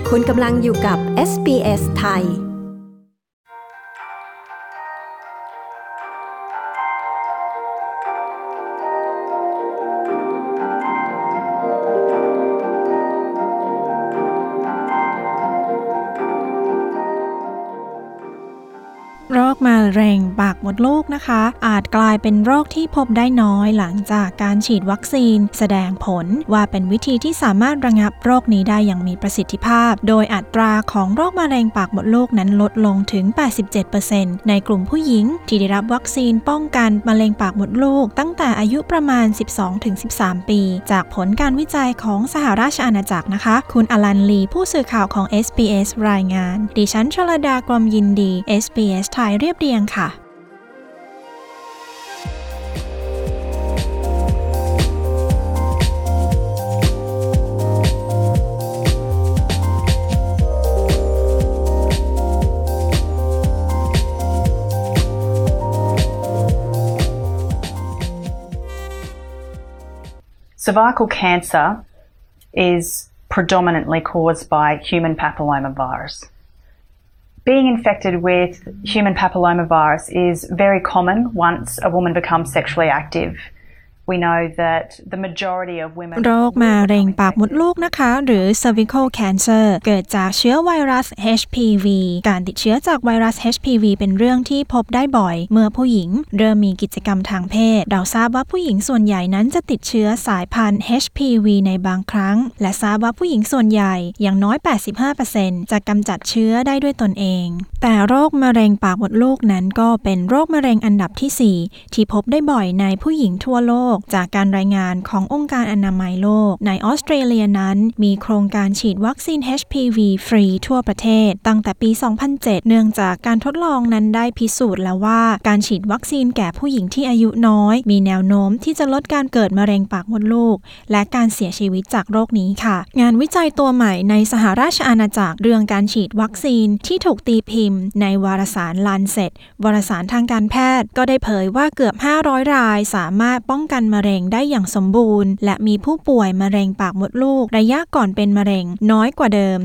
คุณกำลังอยู่กับ SBS ไทยโรคมะเร็งปากมดลูกนะคะอาจกลายเป็นโรคที่พบได้น้อยหลังจากการฉีดวัคซีนแสดงผลว่าเป็นวิธีที่สามารถระงับโรคนี้ได้อย่างมีประสิทธิภาพโดยอัตราของโรคมะเร็งปากมดลูกนั้นลดลงถึง 87% ในกลุ่มผู้หญิงที่ได้รับวัคซีนป้องกันมะเร็งปากมดลูกตั้งแต่อายุประมาณ 12-13 ปีจากผลการวิจัยของสหราชอาณาจักรนะคะคุณอลันลีผู้สื่อข่าวของ SBS รายงานดิฉันชลดากรมยินดี SBSไทยเรียบเรียงค่ะ Cervical cancer is predominantly caused by human papillomavirus. Being infected with human papillomavirus is very common once a woman becomes sexually active. We know that the majority of women โรคมะเร็งปากมดลูกนะคะหรือ cervical cancer เกิดจากเชื้อไวรัส HPV การติดเชื้อจากไวรัส HPV เป็นเรื่องที่พบได้บ่อยเมื่อผู้หญิงเริ่มมีกิจกรรมทางเพศเราทราบว่าผู้หญิงส่วนใหญ่นั้นจะติดเชื้อสายพันธุ์ HPV ในบางครั้งและทราบว่าผู้หญิงส่วนใหญ่อย่างน้อย 85% จะกำจัดเชื้อได้ด้วยตนเองแต่โรคมะเร็งปากมดลูกนั้นก็เป็นโรคมะเร็งอันดับที่ 4 ที่พบได้บ่อยในผู้หญิงทั่วโลกจากการรายงานขององค์การอนามัยโลกในออสเตรเลียนั้นมีโครงการฉีดวัคซีน HPV ฟรีทั่วประเทศตั้งแต่ปี 2007 เนื่องจากการทดลองนั้นได้พิสูจน์แล้วว่าการฉีดวัคซีนแก่ผู้หญิงที่อายุน้อยมีแนวโน้มที่จะลดการเกิดมะเร็งปากมดลูกและการเสียชีวิตจากโรคนี้ค่ะงานวิจัยตัวใหม่ในสหราชอาณาจักรเรื่องการฉีดวัคซีนที่ถูกตีพิมพ์ในวารสาร Lancet วารสารทางการแพทย์ก็ได้เผยว่าเกือบ500รายสามารถป้องกันมะเร็งได้อย่างสมบูรณ์และมีผู้ป่วยมะเร็งปากมดลูกระยะก่อนเป็นมะเร็งน้อยกว่าเดิม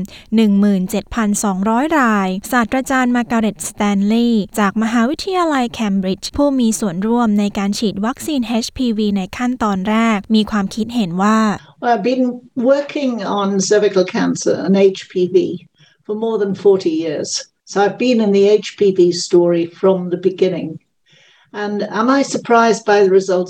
17,200 รายศาสตราจารย์มาร์กาเร็ต สแตนลีย์จากมหาวิทยาลัยเคมบริดจ์ผู้มีส่วนร่วมในการฉีดวัคซีน HPV ในขั้นตอนแรกมีความคิดเห็นว่า Well, I've been working on cervical cancer and HPV for more than 40 years. So I've been in the HPV story from the beginning. And am I surprised by the results?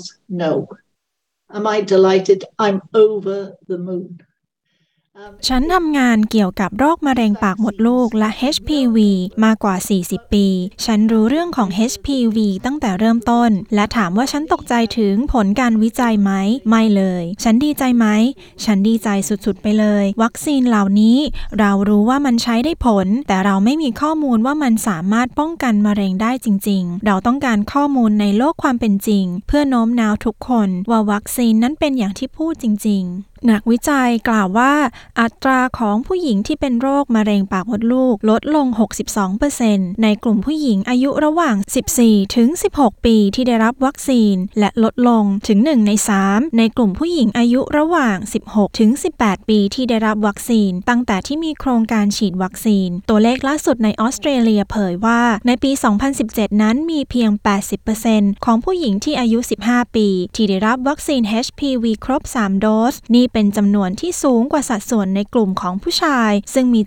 No.Am I delighted? I'm over the moon. ฉันทำงานเกี่ยวกับโรคมะเร็งปากมดลูกและ HPV มากกว่า 40 ปีฉันรู้เรื่องของ HPV ตั้งแต่เริ่มต้นและถามว่าฉันตกใจถึงผลการวิจัยไหมไม่เลยฉันดีใจไหมฉันดีใจสุดๆไปเลยวัคซีนเหล่านี้เรารู้ว่ามันใช้ได้ผลแต่เราไม่มีข้อมูลว่ามันสามารถป้องกันมะเร็งได้จริงๆเราต้องการข้อมูลในโลกความเป็นจริงเพื่อโน้มน้าวทุกคนว่าวัคซีนนั้นเป็นอย่างที่พูดจริงๆนักวิจัยกล่าวว่าอัตราของผู้หญิงที่เป็นโรคมะเร็งปากมดลูกลดลง 62% ในกลุ่มผู้หญิงอายุระหว่าง 14-16 ปีที่ได้รับวัคซีนและลดลงถึง 1 ใน 3 ในกลุ่มผู้หญิงอายุระหว่าง 16-18 ปีที่ได้รับวัคซีนตั้งแต่ที่มีโครงการฉีดวัคซีนตัวเลขล่าสุดในออสเตรเลียเผยว่าในปี 2017 นั้นมีเพียง 80% ของผู้หญิงที่อายุ 15 ปีที่ได้รับวัคซีน HPV ครบ 3 โดสนี่เป็นจำนวนที่สูงกว่าสัดส่วนในกลุ่มของผู้ชายซึ่งมี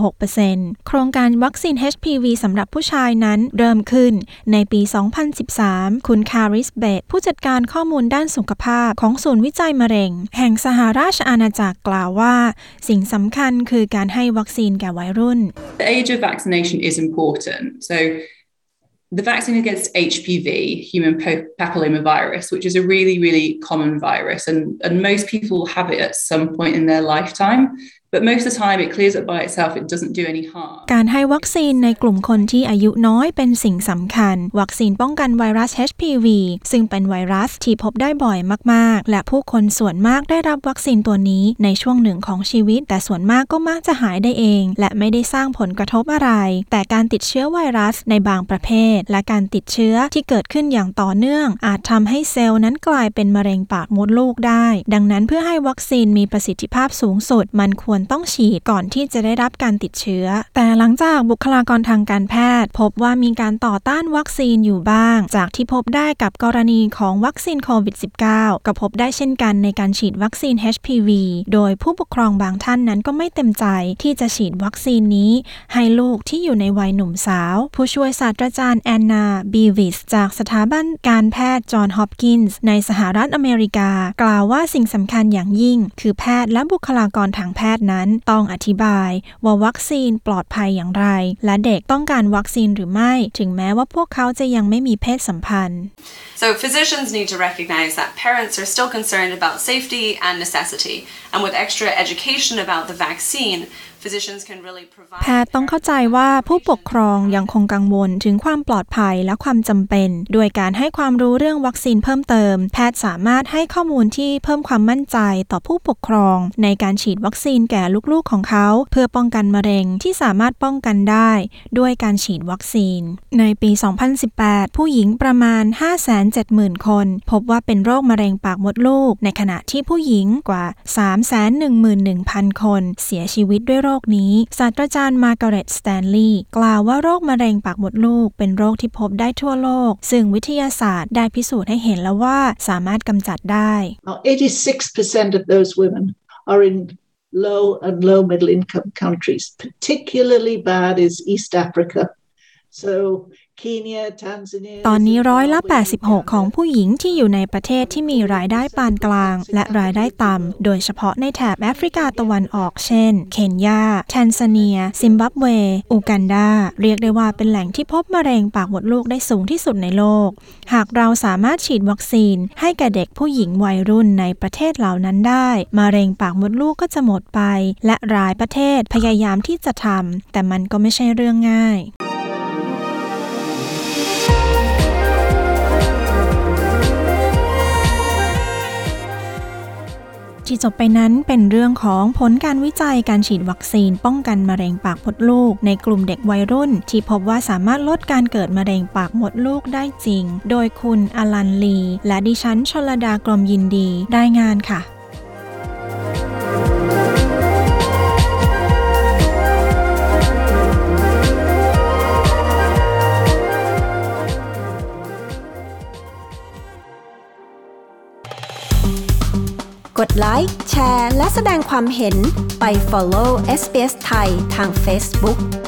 76% โครงการวัคซีน HPV สำหรับผู้ชายนั้นเริ่มขึ้นในปี 2013 คุณคาริสเบตผู้จัดการข้อมูลด้านสุขภาพของศูนย์วิจัยมะเร็งแห่งสหราชอาณาจักรกล่าวว่าสิ่งสำคัญคือการให้วัคซีนแก่วัยรุ่น The age of vaccination is important. So,The vaccine against HPV, human papillomavirus, which is a really, really common virus, and most people have it at some point in their lifetime. But most of the time it clears up by itself. It doesn't do any harm. การให้วัคซีนในกลุ่มคนที่อายุน้อยเป็นสิ่งสำคัญวัคซีนป้องกันไวรัส HPV ซึ่งเป็นไวรัสที่พบได้บ่อยมากๆและผู้คนส่วนมากได้รับวัคซีนตัวนี้ในช่วงหนึ่งของชีวิตแต่ส่วนมากก็มักจะหายได้เองและไม่ได้สร้างผลกระทบอะไรแต่การติดเชื้อไวรัสในบางประเภทและการติดเชื้อที่เกิดขึ้นอย่างต่อเนื่องอาจทำให้เซลล์นั้นกลายเป็นมะเร็งปากมดลูกได้ดังนั้นเพื่อให้วัคซีนมีประสิทธิภาพสูงสุดมันควรต้องฉีดก่อนที่จะได้รับการติดเชื้อแต่หลังจากบุคลากรทางการแพทย์พบว่ามีการต่อต้านวัคซีนอยู่บ้างจากที่พบได้กับกรณีของวัคซีนโควิด -19 ก็พบได้เช่นกันในการฉีดวัคซีน HPV โดยผู้ปกครองบางท่านนั้นก็ไม่เต็มใจที่จะฉีดวัคซีนนี้ให้ลูกที่อยู่ในวัยหนุ่มสาวผู้ช่วยศาสตราจารย์แอนนาบีวิสจากสถาบันการแพทย์จอห์นฮอปกินส์ในสหรัฐอเมริกากล่าวว่าสิ่งสำคัญอย่างยิ่งคือแพทย์และบุคลากรทางแพทย์นั้นต้องอธิบายว่าวัคซีนปลอดภัยอย่างไรและเด็กต้องการวัคซีนหรือไม่ถึงแม้ว่าพวกเขาจะยังไม่มีเพศสัมพันธ์ So physicians need to recognize that parents are still concerned about safety and necessity, and with extra education about the vaccine, physicians can really provide แพทย์ต้องเข้าใจว่าผู้ปกครองยังคงกังวลถึงความปลอดภัยและความจำเป็นโดยการให้ความรู้เรื่องวัคซีนเพิ่มเติมแพทย์สามารถให้ข้อมูลที่เพิ่มความมั่นใจต่อผู้ปกครองในการฉีดวัคซีนแก่ลูกๆของเขาเพื่อป้องกันมะเร็งที่สามารถป้องกันได้ด้วยการฉีดวัคซีนในปี 2018 ผู้หญิงประมาณ 570,000 คนพบว่าเป็นโรคมะเร็งปากมดลูกในขณะที่ผู้หญิงกว่า 311,000 คนเสียชีวิตด้วยโรคนี้ศาสตราจารย์มาร์กาเร็ต สแตนลีย์กล่าวว่าโรคมะเร็งปากมดลูกเป็นโรคที่พบได้ทั่วโลกซึ่งวิทยาศาสตร์ได้พิสูจน์ให้เห็นแล้วว่าสามารถกำจัดได้ 86% of those women are in low and low middle income countries. Particularly bad is East Africa. So Kenya, Tanzania ตอนนี้86%ของผู้หญิงที่อยู่ในประเทศที่มีรายได้ปานกลางและรายได้ต่ำโดยเฉพาะในแถบแอฟริกาตะวันออกเช่นเคนยาแทนซาเนียซิมบับเวอูกันดาเรียกได้ว่าเป็นแหล่งที่พบมะเร็งปากมดลูกได้สูงที่สุดในโลกหากเราสามารถฉีดวัคซีนให้แก่เด็กผู้หญิงวัยรุ่นในประเทศเหล่านั้นได้มะเร็งปากมดลูกก็จะหมดไปและหลายประเทศพยายามที่จะทำแต่มันก็ไม่ใช่เรื่องง่ายที่จบไปนั้นเป็นเรื่องของผลการวิจัยการฉีดวัคซีนป้องกันมะเร็งปากมดลูกในกลุ่มเด็กวัยรุ่นที่พบว่าสามารถลดการเกิดมะเร็งปากมดลูกได้จริงโดยคุณอลันลีและดิฉันชลดากรมยินดีรายงานค่ะกดไลค์แชร์และแสดงความเห็นไป follow SBS ไทยทาง Facebook